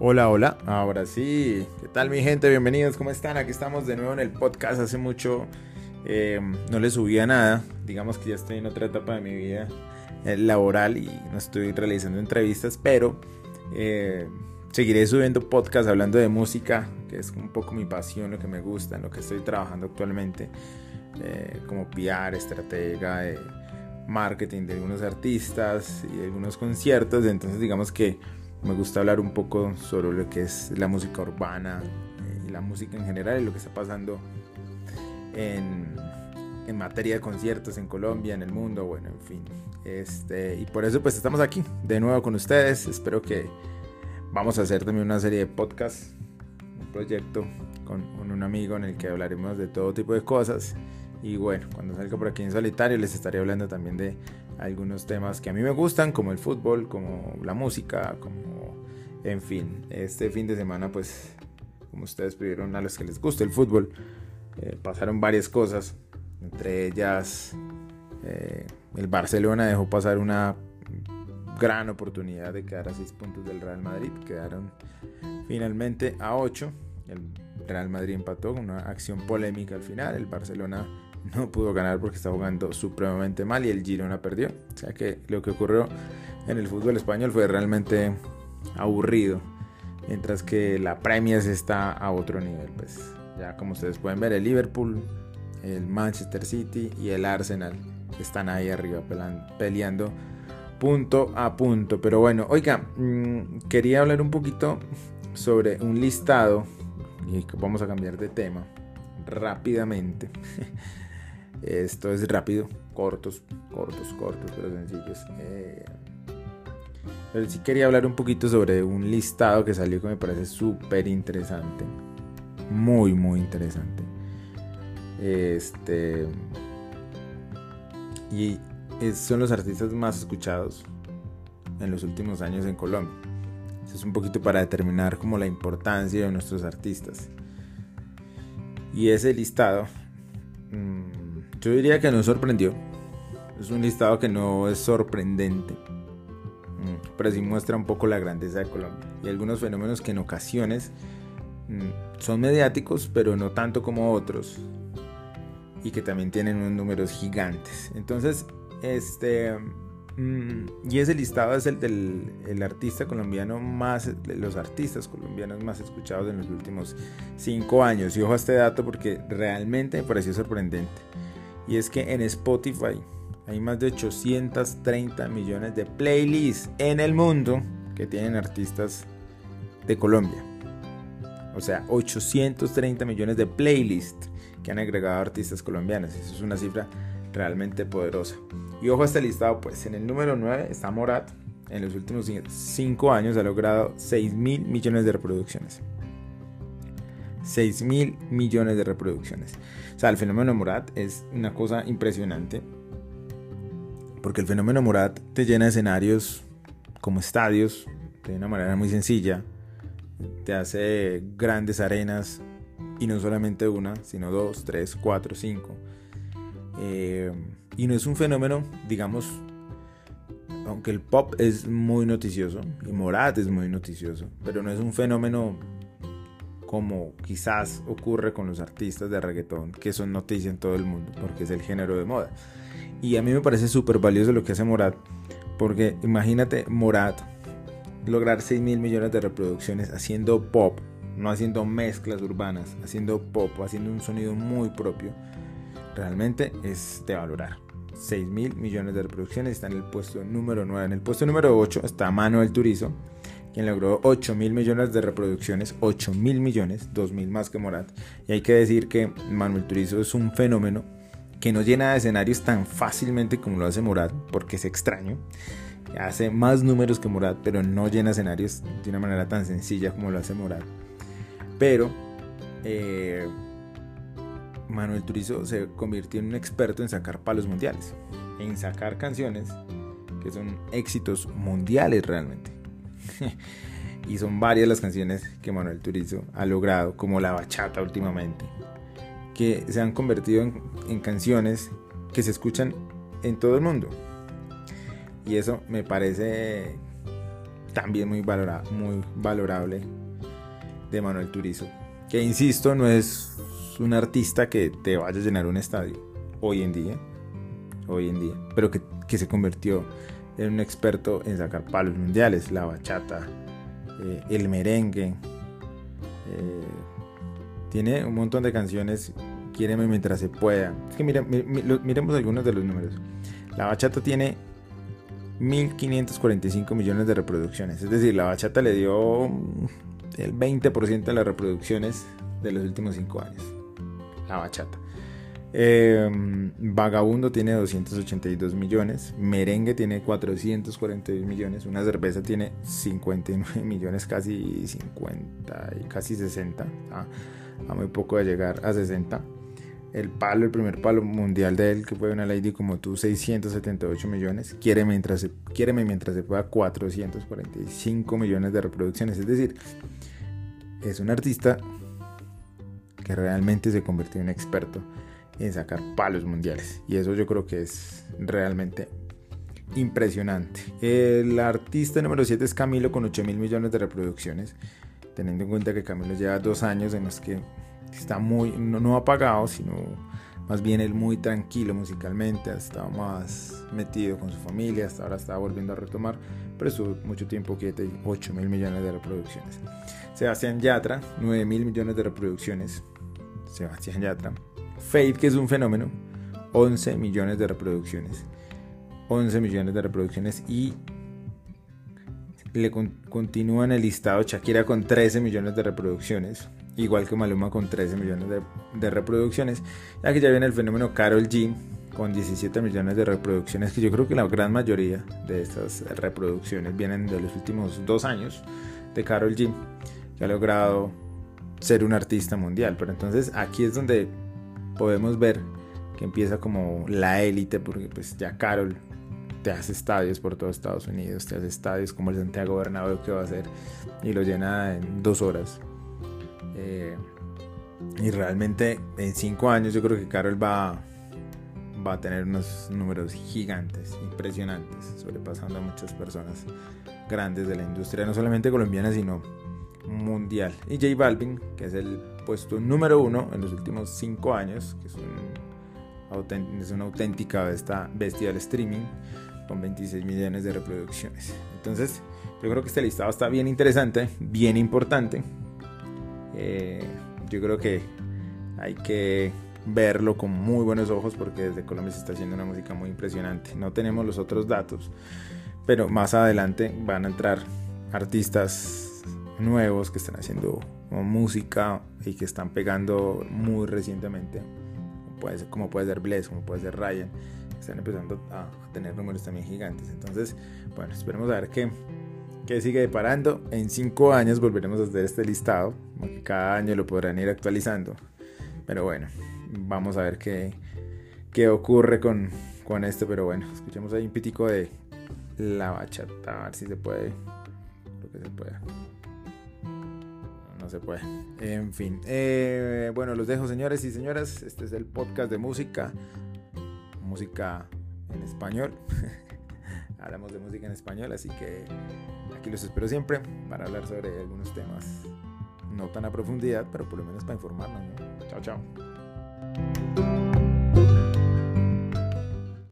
Hola, hola, ahora sí, ¿qué tal mi gente? Bienvenidos, ¿cómo están? Aquí estamos de nuevo en el podcast. Hace mucho no le subía nada, digamos que ya estoy en otra etapa de mi vida laboral y no estoy realizando entrevistas, pero eh, seguiré subiendo podcast hablando de música, que es un poco mi pasión, lo que me gusta, en lo que estoy trabajando actualmente, como PR, estratega, marketing de algunos artistas y de algunos conciertos. Entonces digamos que me gusta hablar un poco sobre lo que es la música urbana y la música en general y lo que está pasando en, en materia de conciertos en Colombia, en el mundo, bueno, en fin. Y por eso pues estamos aquí de nuevo con ustedes. Espero que vamos a hacer también una serie de podcasts, un proyecto con un amigo en el que hablaremos de todo tipo de cosas. Y bueno, cuando salga por aquí en solitario les estaré hablando también de algunos temas que a mí me gustan, como el fútbol, como la música, como, en fin, este fin de semana pues, como ustedes pidieron a los que les gusta el fútbol, pasaron varias cosas, entre ellas el Barcelona dejó pasar una gran oportunidad de quedar a 6 puntos del Real Madrid, quedaron finalmente a 8. El Real Madrid empató con una acción polémica al final. El Barcelona no pudo ganar porque está jugando supremamente mal y el Girona perdió. O sea que lo que ocurrió en el fútbol español fue realmente aburrido, mientras que la Premier está a otro nivel. Pues ya como ustedes pueden ver, el Liverpool, el Manchester City y el Arsenal están ahí arriba peleando punto a punto. Pero bueno, oiga, quería hablar un poquito sobre un listado y vamos a cambiar de tema rápidamente. Esto es rápido, cortos, pero sencillos. Pero sí quería hablar un poquito sobre un listado que salió que me parece súper interesante. Muy interesante. Son los artistas más escuchados en los últimos años en Colombia. Eso es un poquito para determinar como la importancia de nuestros artistas. Y ese listado, yo diría que nos sorprendió. Es un listado que no es sorprendente, pero sí muestra un poco la grandeza de Colombia y algunos fenómenos que en ocasiones son mediáticos, pero no tanto como otros, y que también tienen unos números gigantes. Entonces, y ese listado es el del artista colombiano los artistas colombianos más escuchados en los últimos 5 años. Y ojo a este dato porque realmente me pareció sorprendente. Y es que en Spotify hay más de 830 millones de playlists en el mundo que tienen artistas de Colombia. O sea, 830 millones de playlists que han agregado artistas colombianos. Eso es una cifra realmente poderosa. Y ojo a este listado, pues en el número 9 está Morat. En los últimos 5 años ha logrado 6.000 millones de reproducciones. 6.000 millones de reproducciones. O sea, el fenómeno Morat es una cosa impresionante, porque el fenómeno Morat te llena escenarios como estadios de una manera muy sencilla. Te hace grandes arenas, y no solamente una, sino 2, 3, 4, 5. Y no es un fenómeno, digamos, aunque el pop es muy noticioso y Morat es muy noticioso, pero no es un fenómeno como quizás ocurre con los artistas de reggaetón, que son noticia en todo el mundo porque es el género de moda. Y a mí me parece súper valioso lo que hace Morat, porque imagínate Morat lograr 6.000 millones de reproducciones haciendo pop, no haciendo mezclas urbanas, haciendo pop, haciendo un sonido muy propio. Realmente es de valorar. 6.000 millones de reproducciones, está en el puesto número 9. En el puesto número 8 está Manuel Turizo, quien logró 8.000 millones de reproducciones. 8.000 millones, 2.000 más que Morat. Y hay que decir que Manuel Turizo es un fenómeno que no llena de escenarios tan fácilmente como lo hace Morat, porque es extraño. Hace más números que Morat, pero no llena escenarios de una manera tan sencilla como lo hace Morat. Pero Manuel Turizo se convirtió en un experto en sacar palos mundiales, en sacar canciones que son éxitos mundiales realmente. Y son varias las canciones que Manuel Turizo ha logrado, como la bachata últimamente, que se han convertido en canciones que se escuchan en todo el mundo. Y eso me parece también muy valorable, de Manuel Turizo, que insisto, no es un artista que te vaya a llenar un estadio hoy en día, pero que se convirtió en un experto en sacar palos mundiales, la bachata, el merengue, tiene un montón de canciones. Quiéreme mientras se pueda. Es que miremos algunos de los números. La bachata tiene 1.545 millones de reproducciones. Es decir, la bachata le dio el 20% de las reproducciones de los últimos 5 años. La bachata. Vagabundo tiene 282 millones. Merengue tiene 442 millones. Una cerveza tiene 59 millones, casi 50 y casi 60. A muy poco de llegar a 60. El primer palo mundial de él, que fue Una Lady Como Tú, 678 millones. Quiéreme mientras se pueda, 445 millones de reproducciones. Es decir, es un artista que realmente se convirtió en experto en sacar palos mundiales. Y eso yo creo que es realmente impresionante. El artista número 7 es Camilo, con 8.000 millones de reproducciones. Teniendo en cuenta que Camilo lleva 2 años en los que está muy, no apagado, sino más bien él muy tranquilo musicalmente, ha estado más metido con su familia, hasta ahora está volviendo a retomar, pero estuvo mucho tiempo quieto. 8.000 millones de reproducciones. Sebastián Yatra, 9.000 millones de reproducciones. Sebastián Yatra. Fate, que es un fenómeno, 11 millones de reproducciones. 11 millones de reproducciones. Y le continúa en el listado Shakira con 13 millones de reproducciones, igual que Maluma con 13 millones de reproducciones. Aquí ya viene el fenómeno Karol G con 17 millones de reproducciones, que yo creo que la gran mayoría de estas reproducciones vienen de los últimos 2 años de Karol G, que ha logrado ser un artista mundial. Pero entonces aquí es donde podemos ver que empieza como la élite, porque pues ya Karol te hace estadios por todo Estados Unidos, te hace estadios como el Santiago Bernabéu, que va a hacer, y lo llena en 2 horas. Y realmente en 5 años yo creo que Karol va a tener unos números gigantes, impresionantes, sobrepasando a muchas personas grandes de la industria, no solamente colombiana, sino mundial. Y J Balvin, que es el puesto número 1 en los últimos 5 años, que es una auténtica bestia del streaming, con 26 millones de reproducciones. Entonces yo creo que este listado está bien interesante, bien importante. Yo creo que hay que verlo con muy buenos ojos, porque desde Colombia se está haciendo una música muy impresionante. No tenemos los otros datos, pero más adelante van a entrar artistas nuevos que están haciendo música y que están pegando muy recientemente, como puede ser Bless, como puede ser Ryan. Están empezando a tener números también gigantes. Entonces, bueno, esperemos a ver qué sigue deparando. En 5 años volveremos a hacer este listado, porque cada año lo podrán ir actualizando. Pero bueno, vamos a ver qué ocurre con esto. Pero bueno, escuchemos ahí un pitico de la bachata, a ver si se puede. Lo que se pueda. No se puede. En fin. Bueno, los dejo, señores y señoras. Este es el podcast de música en español. Hablamos de música en español, así que aquí los espero siempre para hablar sobre algunos temas no tan a profundidad, pero por lo menos para informarnos, ¿no? Chao, chao.